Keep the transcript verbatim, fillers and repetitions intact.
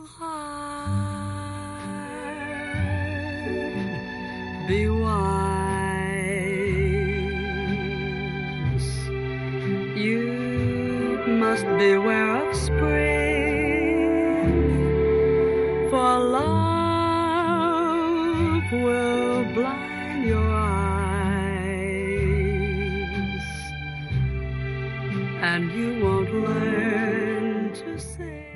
heart, be wise. You must beware of spring, for love will blind your eyes, and you won't learn to sing.